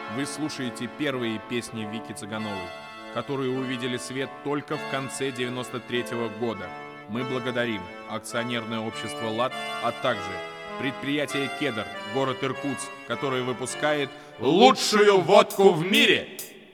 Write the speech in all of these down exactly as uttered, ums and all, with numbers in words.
Вы слушаете первые песни Вики Цыгановой, которые увидели свет только в конце девяносто третьего года. Мы благодарим акционерное общество «ЛАД», а также предприятие «Кедр», город Иркутск, который выпускает лучшую водку в мире.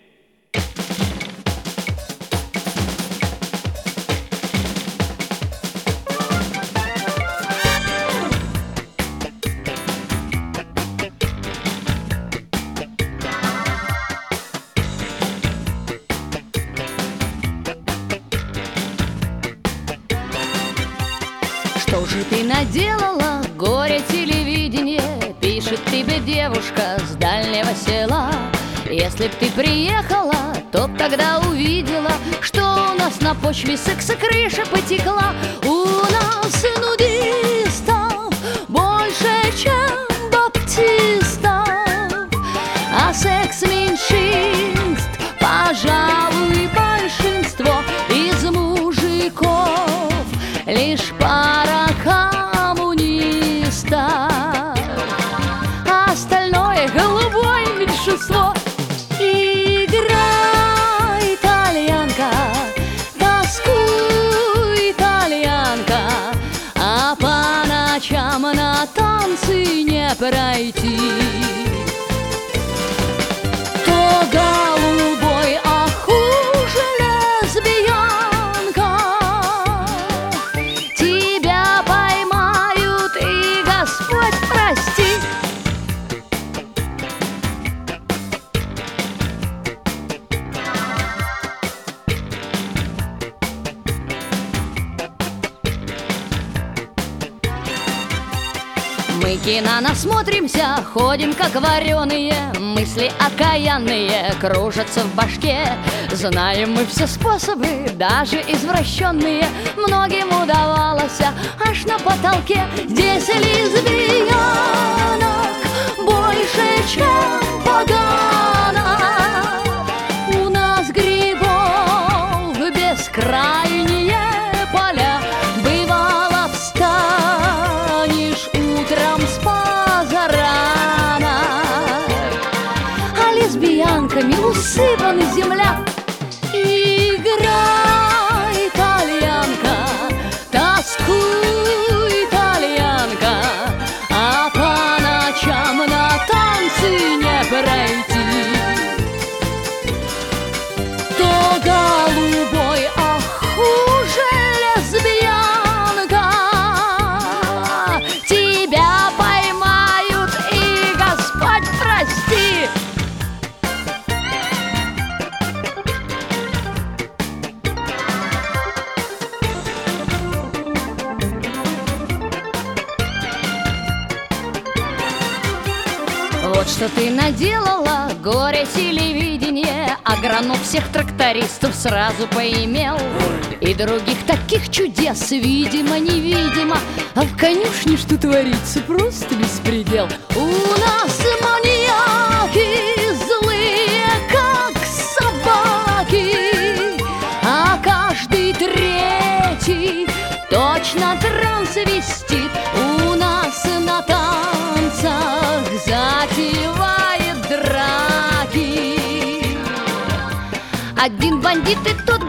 Что же ты наделала, горе телевидение? Пишет тебе девушка с дальнего села. Если б ты приехала, то б тогда увидела, что у нас на почве секса крыша потекла. У нас нудистов больше, чем баптистов, а секс меньшинств, пожалуй, большинство. Из мужиков лишь пара коммунистов, а остальное голубое меньшинство. Играй, итальянка, тоскуй, итальянка, а по ночам на танцы не пройти. То голубой, а хуже лесбиянка, тебя поймают и Господь прости. Мы кино насмотримся, ходим как вареные, мысли окаянные кружатся в башке. Знаем мы все способы, даже извращенные, многим удавалось аж на потолке. Здесь лесбиянок больше, чем поганок. У нас грибов бескрайние поля. Бывало, встанешь утром с позарана, а лесбиянками усыпана земля. Играй, итальянка, тоскуй, итальянка, а по ночам на танцы не пройти. То голубой, а хуже лесбиянка, тебя поймают и Господь прости. Вот что ты наделала, горе телевидение, огранул всех трактористов сразу поимел. И других таких чудес, видимо-невидимо, а в конюшне что творится, просто беспредел. У нас маньяки злые, как собаки, а каждый третий точно трансвестит. У нас на танцах затевает драки один бандит и тот